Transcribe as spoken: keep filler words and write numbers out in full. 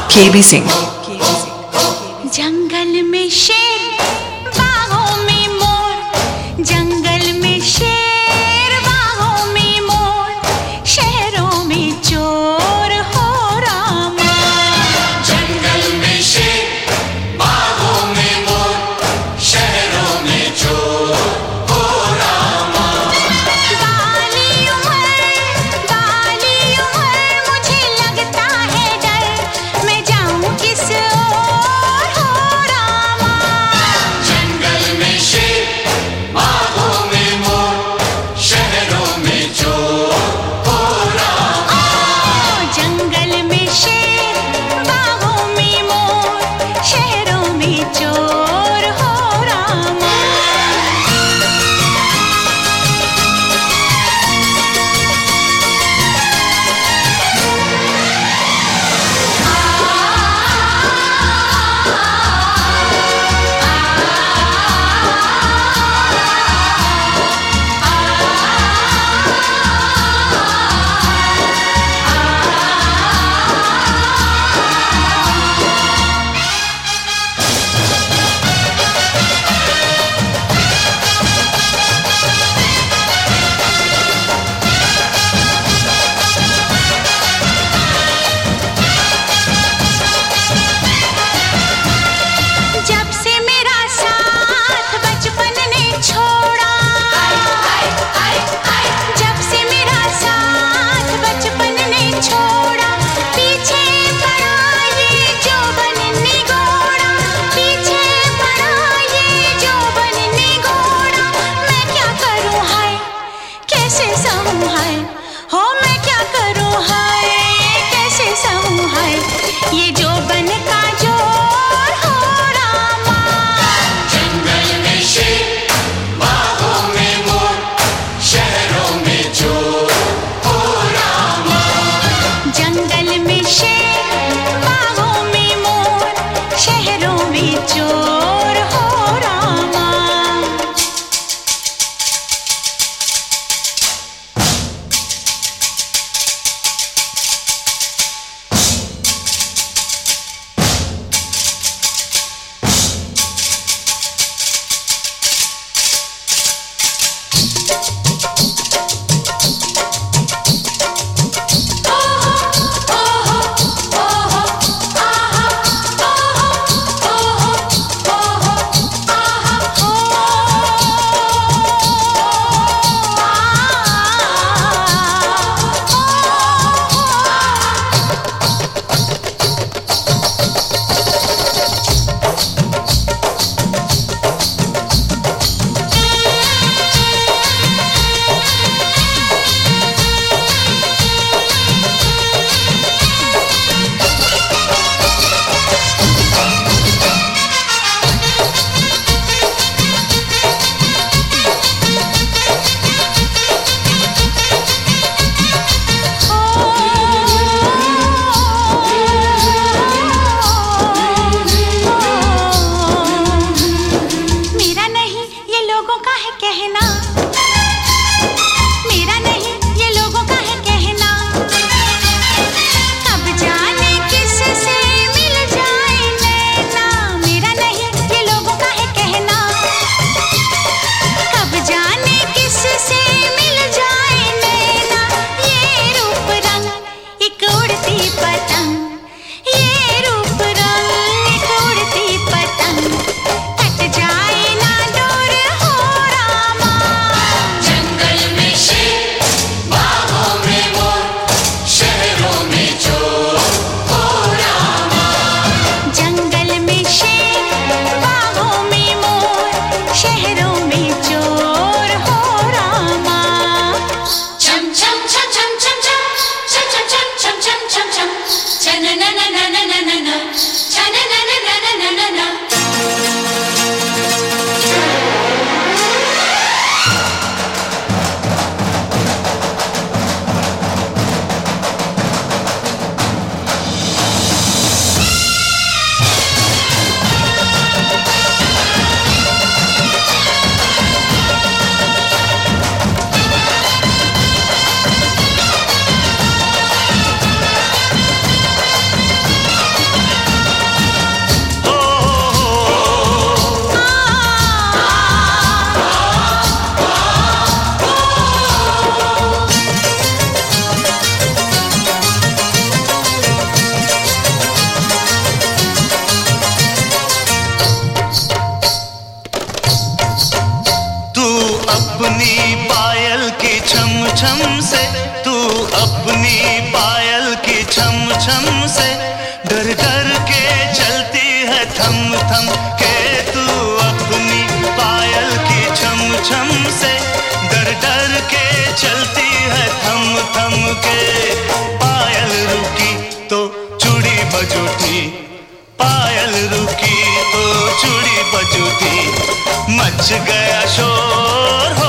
KB Singh. जंगल में शेर, बागों में मोर, जंगल में शेर, बागों में मोर, शहरों में चोर हो रामा। जंगल में शेर, बागों में मोर, शहरों में चोर हो रामा। बाली उम्र, बाली उम्र, मुझे लगता है डर, मैं जाऊं किस ओर हो रामा। जंगल में शेर, बागों में मोर, शहरों में चोर हो रामा। जंगल में शेर, बागों में मोर, शहरों में चोर हो रामा। जब से मेरा साथ बचपन ने छोड़ा, जब से मेरा साथ बचपन ने छोड़ा, पीछे पड़ा ये जोबन निगोड़ा, पीछे पड़ा ये जोबन निगोड़ा। मैं क्या करूं हाय, कैसे सहूं हाय, हो मैं क्या करूं हाय, कैसे सहूं हाय, ये जोबन का जोर हो रामा। जंगल में शेर, बागों में मोर, शहरों में चोर हो रामा। जंगल में शेर, बागों में मोर, शहरों में चोर हो रामा। अपनी पायल की छम छम से, तू अपनी पायल की छम छम से डर डर के चलती है थम थम के। तू अपनी पायल की छम छम से डर डर के चलती है थम थम के। पायल रुकी तो चूड़ी बज उठी, पायल रुकी तो चूड़ी बज उठी, मच गया शोर हो